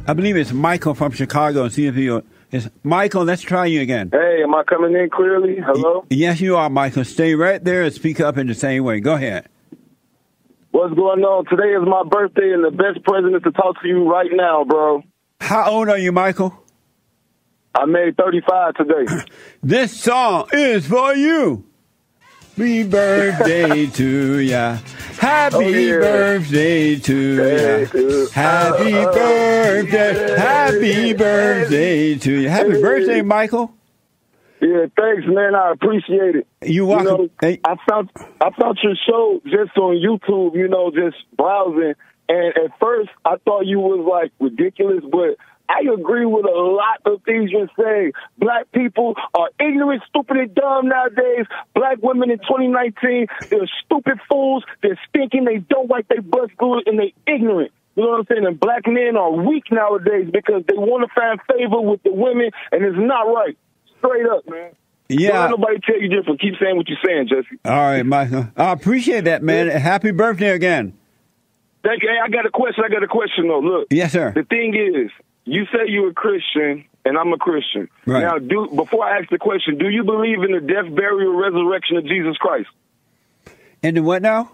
I believe it's Michael from Chicago. See if you. It's Michael. Let's try you again. Hey, am I coming in clearly? Hello? Yes, you are, Michael. Stay right there and speak up in the same way. Go ahead. What's going on? Today is my birthday, and the best present is to talk to you right now, bro. How old are you, Michael? I made 35 today. This song is for you. Happy birthday to ya. Happy birthday to ya. Happy birthday. Happy birthday to you. Happy birthday, Michael. Yeah, thanks, man. I appreciate it. You welcome. I found your show just on YouTube, just browsing. And at first, I thought you was, like, ridiculous, but I agree with a lot of things you're saying. Black people are ignorant, stupid, and dumb nowadays. Black women in 2019, they're stupid fools. They're stinking. They don't like their butts good, and they ignorant. You know what I'm saying? And black men are weak nowadays because they want to find favor with the women, and it's not right. Straight up, man. Yeah. Don't let nobody tell you different. Keep saying what you're saying, Jesse. All right, Michael. I appreciate that, man. Happy birthday again. Thank you. Hey, I got a question, though. Look. Yes, sir. The thing is, you say you're a Christian, and I'm a Christian. Right. Now, before I ask the question, do you believe in the death, burial, resurrection of Jesus Christ? And the what now?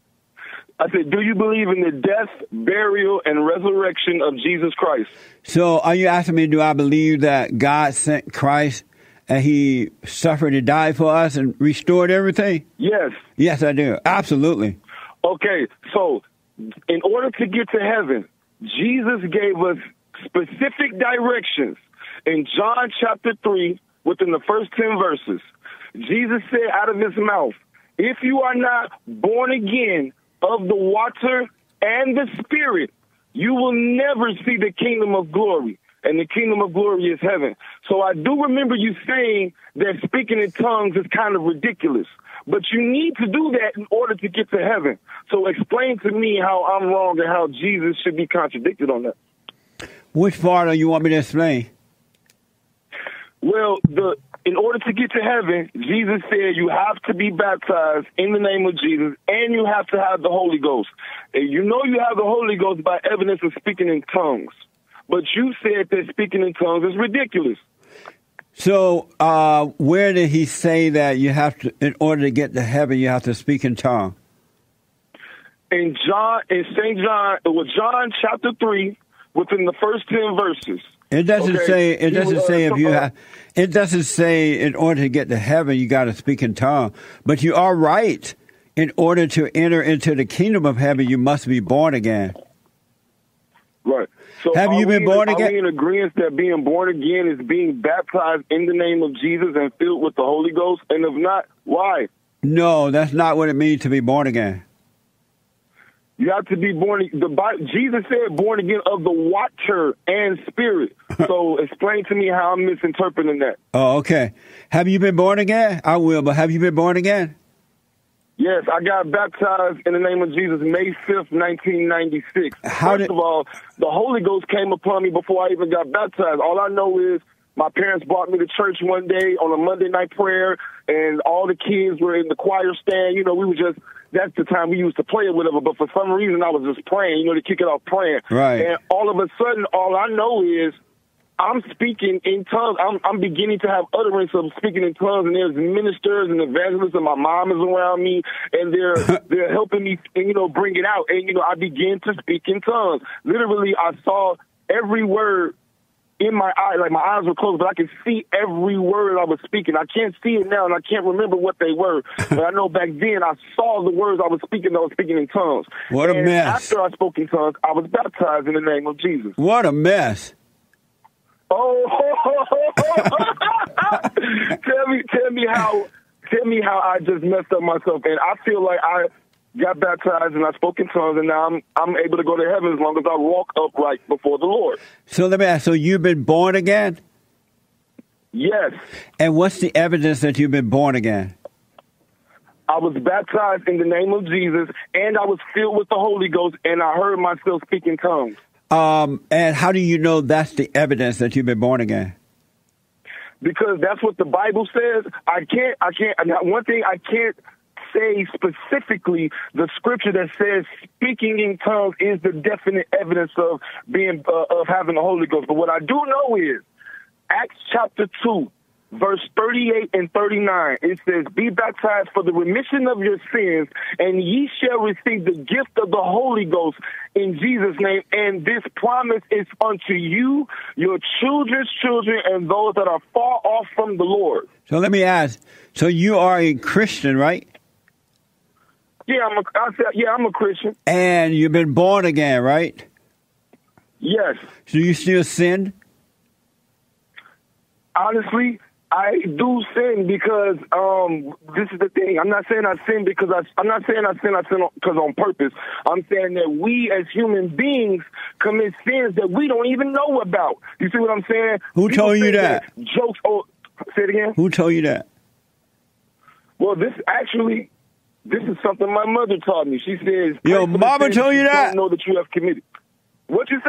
I said, do you believe in the death, burial, and resurrection of Jesus Christ? So are you asking me, do I believe that God sent Christ and he suffered and died for us and restored everything? Yes. Yes, I do. Absolutely. Okay, so in order to get to heaven, Jesus gave us specific directions. In John chapter 3, within the first 10 verses, Jesus said out of his mouth, if you are not born again of the water and the Spirit, you will never see the kingdom of glory. And the kingdom of glory is heaven. So I do remember you saying that speaking in tongues is kind of ridiculous. But you need to do that in order to get to heaven. So explain to me how I'm wrong and how Jesus should be contradicted on that. Which part do you want me to explain? Well, in order to get to heaven, Jesus said you have to be baptized in the name of Jesus, and you have to have the Holy Ghost. And you know you have the Holy Ghost by evidence of speaking in tongues. But you said that speaking in tongues is ridiculous. So where did he say that you have to, in order to get to heaven, you have to speak in tongues? In St. John, it was John chapter 3, within the first 10 verses. It doesn't say. It doesn't say if you have. It doesn't say in order to get to heaven you got to speak in tongues. But you are right. In order to enter into the kingdom of heaven, you must be born again. Right. So have you been born again? Are we in agreement that being born again is being baptized in the name of Jesus and filled with the Holy Ghost? And if not, why? No, that's not what it means to be born again. You have to be born. Jesus said born again of the water and Spirit. So explain to me how I'm misinterpreting that. Oh, okay. Have you been born again? I will, but have you been born again? Yes, I got baptized in the name of Jesus May 5th, 1996. First of all, the Holy Ghost came upon me before I even got baptized. All I know is my parents brought me to church one day on a Monday night prayer, and all the kids were in the choir stand. You know, we were just, that's the time we used to play or whatever, but for some reason I was just praying, to kick it off praying. Right. And all of a sudden, all I know is I'm speaking in tongues. I'm beginning to have utterance of speaking in tongues, and there's ministers and evangelists, and my mom is around me, and they're helping me, bring it out. And I begin to speak in tongues. Literally, I saw every word in my eye, like my eyes were closed, but I could see every word I was speaking. I can't see it now, and I can't remember what they were. But I know back then I saw the words I was speaking in tongues. What a mess. After I spoke in tongues, I was baptized in the name of Jesus. What a mess. Oh, tell me how I just messed up myself, and I feel like I got baptized and I spoke in tongues, and now I'm able to go to heaven as long as I walk upright before the Lord. So let me ask, so you've been born again? Yes. And what's the evidence that you've been born again? I was baptized in the name of Jesus, and I was filled with the Holy Ghost, and I heard myself speak in tongues. And how do you know that's the evidence that you've been born again? Because that's what the Bible says. I can't, one thing I can't say specifically the scripture that says speaking in tongues is the definite evidence of being of having the Holy Ghost. But what I do know is Acts chapter 2, verse 38 and 39, it says, be baptized for the remission of your sins, and ye shall receive the gift of the Holy Ghost in Jesus' name. And this promise is unto you, your children's children, and those that are far off from the Lord. So let me ask, so you are a Christian, right? Yeah, I'm a Christian. And you've been born again, right? Yes. Do you still sin? Honestly, I do sin because this is the thing. I'm not saying I sin because I'm not saying I sin because on purpose. I'm saying that we as human beings commit sins that we don't even know about. You see what I'm saying? Who told you that? Jokes. Oh, say it again. Who told you that? Well, this is something my mother taught me. She says, your mama told you that? Don't know that you have committed. What you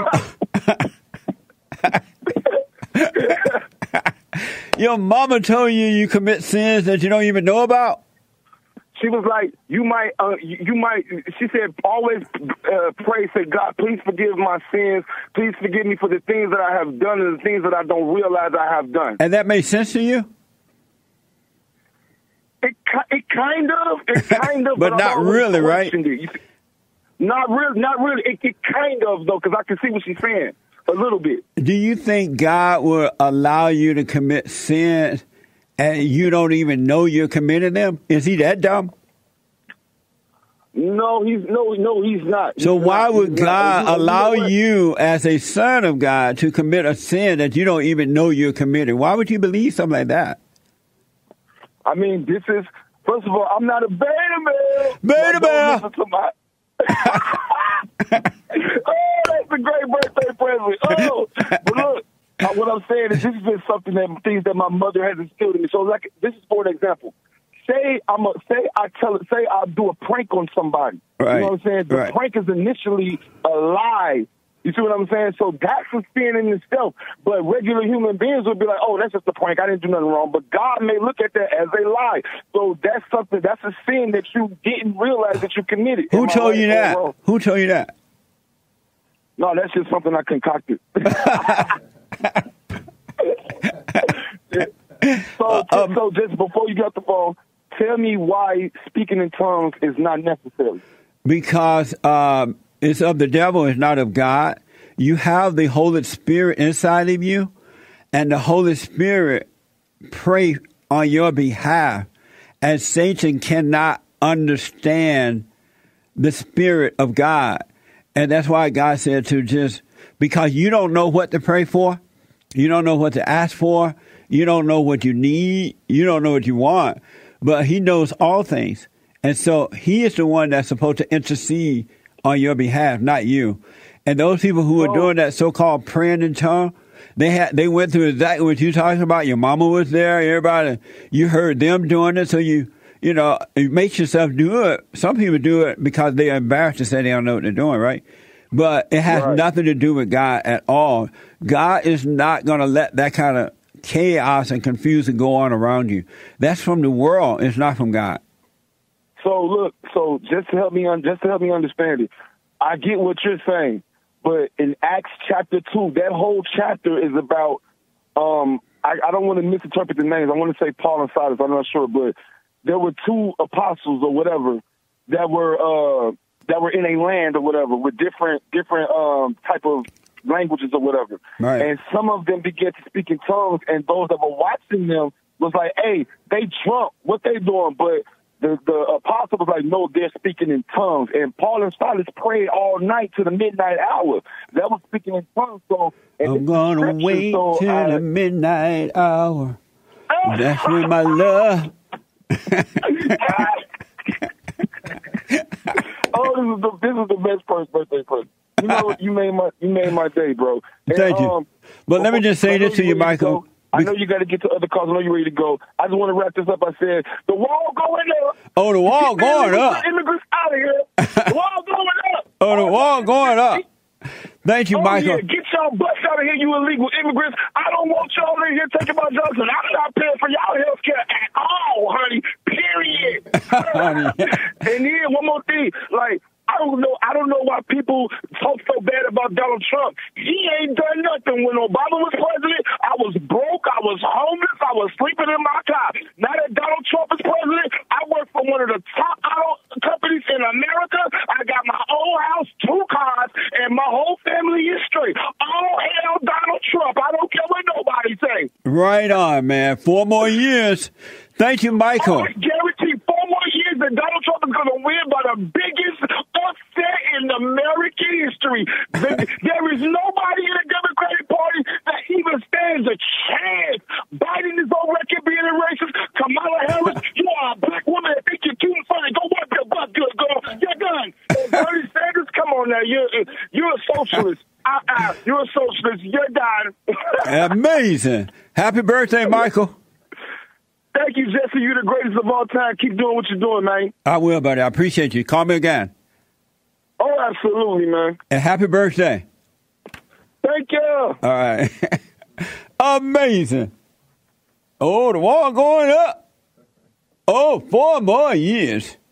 say? Your mama told you commit sins that you don't even know about? She was like, you might, she said, always pray, say, God, please forgive my sins. Please forgive me for the things that I have done and the things that I don't realize I have done. And that made sense to you? It kind of. But not really, right? Not really. It kind of, though, because I can see what she's saying. A little bit. Do you think God will allow you to commit sins and you don't even know you're committing them? Is he that dumb? No, he's not. So why would God allow you as a son of God to commit a sin that you don't even know you're committing? Why would you believe something like that? I mean, this is, first of all, I'm not a beta male. Beta male. Oh, that's a great birthday present. Oh, but look, what I'm saying is this has been things that my mother has instilled in me. So, like, this is for an example. Say I'll do a prank on somebody. Right. You know what I'm saying? The prank is initially a lie. You see what I'm saying? So that's a sin in itself. But regular human beings would be like, oh, that's just a prank. I didn't do nothing wrong. But God may look at that as a lie. So that's a sin that you didn't realize that you committed. Who told you that? Who told you that? No, that's just something I concocted. So just before you get the phone, tell me why speaking in tongues is not necessary. Because it's of the devil, it's not of God. You have the Holy Spirit inside of you, and the Holy Spirit pray on your behalf. And Satan cannot understand the Spirit of God. And that's why God said because you don't know what to pray for, you don't know what to ask for, you don't know what you need, you don't know what you want, but he knows all things. And so he is the one that's supposed to intercede on your behalf, not you. And those people who are doing that so-called praying in tongues, they went through exactly what you're talking about. Your mama was there, everybody, you heard them doing it, so you make yourself do it. Some people do it because they're embarrassed to say they don't know what they're doing, right? But it has nothing to do with God at all. God is not going to let that kind of chaos and confusion go on around you. That's from the world. It's not from God. So just to help me understand it, I get what you're saying, but in Acts chapter 2, that whole chapter is about. I don't want to misinterpret the names. I want to say Paul and Silas. I'm not sure, but there were two apostles or whatever that were in a land or whatever with different type of languages or whatever. Right. And some of them began to speak in tongues, and those that were watching them was like, hey, they drunk. What they doing? But the apostle was like, no, they're speaking in tongues. And Paul and Silas prayed all night to the midnight hour. That was speaking in tongues. So I'm going to wait till the midnight hour. That's when my love. Oh, this is the best birthday present. You know what? You made my day, bro. And, thank you. But let me just say this to you, Michael. I know you got to get to other calls. I know you're ready to go. I just want to wrap this up. I said, the wall going up. Oh, the wall going up. Immigrants out of here. The wall going up. Oh, the wall going up. Thank you, Michael. Yeah, get y'all butts out of here, you illegal immigrants. I don't want y'all in here taking my jobs, and I'm not paying for y'all health care at all, honey. Period. And then one more thing, like, I don't know why people talk so bad about Donald Trump. He ain't done nothing. When Obama was president, I was broke, I was homeless, I was sleeping in my car. Now that Donald Trump is president, I work for one of the top auto companies in America. I got my own house, 2 cars, and my whole family is straight. All hail Donald Trump. I don't care what nobody say. Right on, man. 4 more years. Thank you, Michael. I guarantee 4 more years that Donald Trump is going to win by the biggest upset in American history. There is nobody in the Democratic Party that even stands a chance. Biden is on record being a racist. Kamala Harris, you are a black woman that think you're cute and funny. Go wipe your butt, good girl. You're done. And Bernie Sanders, come on now. You're a socialist. You're a socialist. You're done. Amazing. Happy birthday, Michael. Thank you, Jesse. You're the greatest of all time. Keep doing what you're doing, man. I will, buddy. I appreciate you. Call me again. Oh, absolutely, man. And happy birthday. Thank you. All right. Amazing. Oh, the wall going up. Oh, 4 more years.